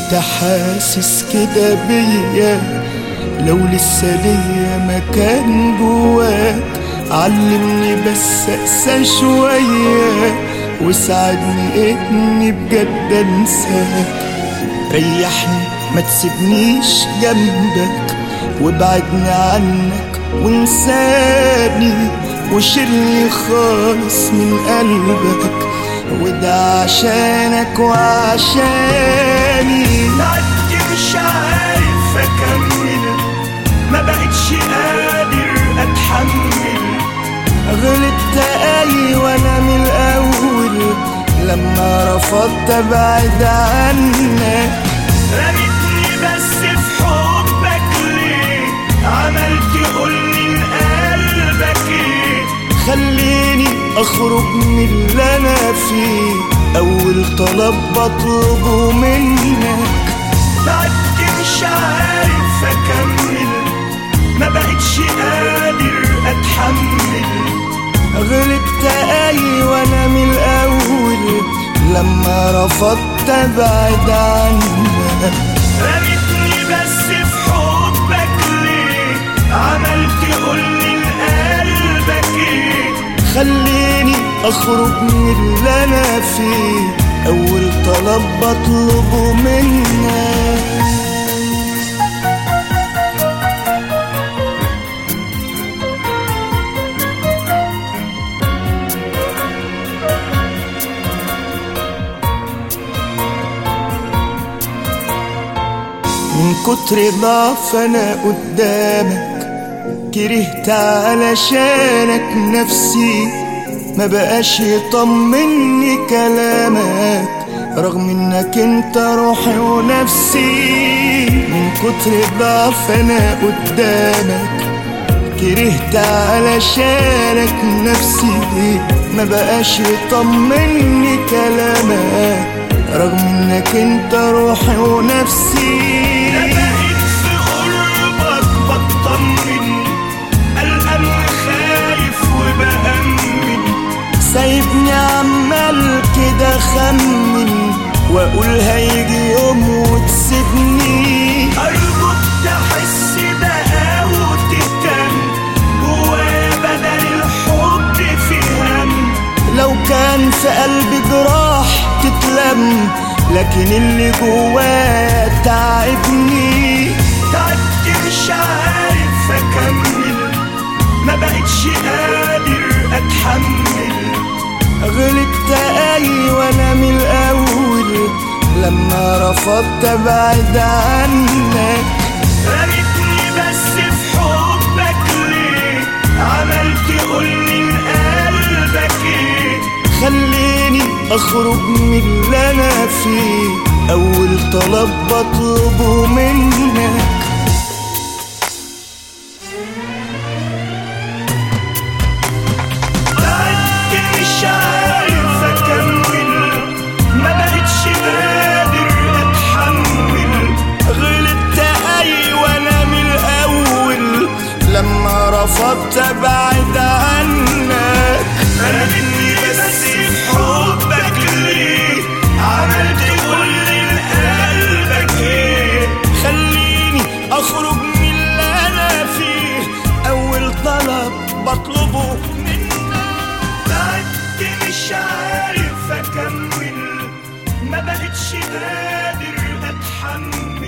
انت حاسس كده بيا؟ لو لسه ليا مكان جواك علمني بس اقسى شوية وساعدني اني بجد انساك. ريحني ما تسيبنيش جنبك وابعدني عنك وانساني وشيلني خالص من قلبك، وده عشانك وعشاني. تعبت مش عارف اكمل، ما بقتش قادر اتحمل. غلطت ايوه انا من الاول لما رفضت ابعد عنك. رميتني بس في حبك ليه؟ عملت قولي لقلبك ايه؟ خليني اخرج من اللي انا فيه، اول طلب بطلبه منك. تعبت مش عارف اكمل، ما بقتش قادر اتحمل. غلطت ايوه انا من الاول لما رفضت ابعد عنك. رميتني بس في حبك ليه؟ عملت قولي لقلبك ايه؟ خليني اخرج من اللي انا فيه، اول طلب بطلبه منك. من كتر ضعف انا قدامك كرهت علشانك نفسي، ما بقاش يطمني كلامك رغم انك انت روحي ونفسي. من كتر ضعف انا قدامك كرهت علشانك نفسي، ما بقاش يطمني كلامك رغم انك انت روحي ونفسي. بقيت في قربك بطمن، قلقان خايف وبأمن. سايبني عمال كده خمن واقول هيجي يوم وتسيبني. أرجوك تحس بقى وتهتم، جوايا بدل الحب في هم. لو كان في قلبي جراح تتلم، لكن اللي جوايا تعبني. تعبت مش عارف اكمل، ما بقتش قادر اتحمل. غلطت ايوه انا من الاول لما رفضت ابعد عنك. رميتني بس في حبك ليه؟ عملت قولي لقلبك ايه؟ خليني اخرج من اللي انا فيه، اول طلب بطلبه منك. تعبت مش عارف اكمل، ما بقتش قادر اتحمل. غلطت ايوه انا من الاول لما رفضت ابعد عنك. رميتني بس في حبك ليه؟ عملت قولي لقلبك ايه؟ خليني اخرج من اللي انا فيه، اول طلب بطلبه منك. تعبت مش عارف اكمل، ما بقتش قادر اتحمل.